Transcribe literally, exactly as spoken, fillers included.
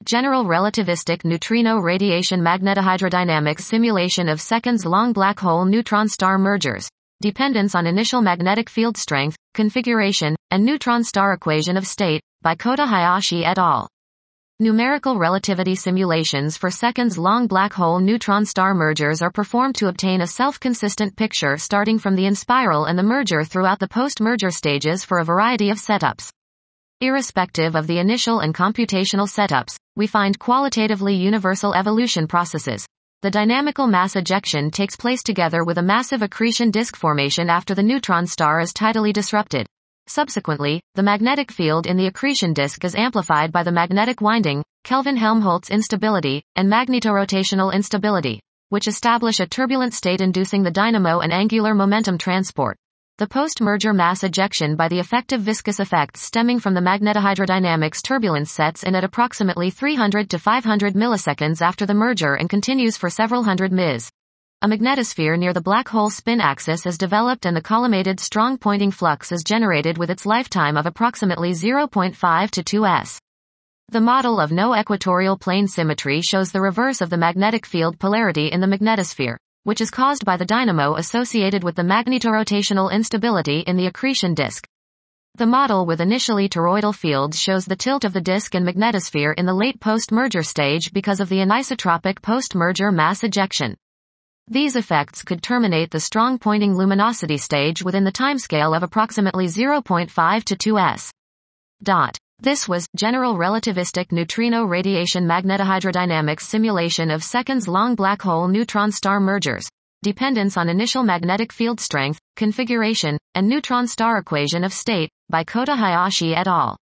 General relativistic neutrino radiation magnetohydrodynamics simulation of seconds-long black hole neutron star mergers. Dependence on initial magnetic field strength, configuration, and neutron star equation of state, by Kota Hayashi et al. Numerical relativity simulations for seconds-long black hole neutron star mergers are performed to obtain a self-consistent picture starting from the inspiral and the merger throughout the post-merger stages for a variety of setups. Irrespective of the initial and computational setups, we find qualitatively universal evolution processes. The dynamical mass ejection takes place together with a massive accretion disk formation after the neutron star is tidally disrupted. Subsequently, the magnetic field in the accretion disk is amplified by the magnetic winding, Kelvin-Helmholtz instability, and magnetorotational instability, which establish a turbulent state inducing the dynamo and angular momentum transport. The post-merger mass ejection by the effective viscous effects stemming from the magnetohydrodynamics turbulence sets in at approximately three hundred to five hundred milliseconds after the merger and continues for several hundred ms. A magnetosphere near the black hole spin axis is developed and the collimated strong pointing flux is generated with its lifetime of approximately zero point five to two s. The model of no equatorial plane symmetry shows the reverse of the magnetic field polarity in the magnetosphere, which is caused by the dynamo associated with the magnetorotational instability in the accretion disk. The model with initially toroidal fields shows the tilt of the disk and magnetosphere in the late post-merger stage because of the anisotropic post-merger mass ejection. These effects could terminate the strong pointing luminosity stage within the timescale of approximately zero point five to two s. Dot. This was General Relativistic Neutrino Radiation Magnetohydrodynamics Simulation of Seconds-Long Black Hole Neutron Star Mergers. Dependence on Initial Magnetic Field Strength, Configuration, and Neutron Star Equation of State, by Kota Hayashi et al.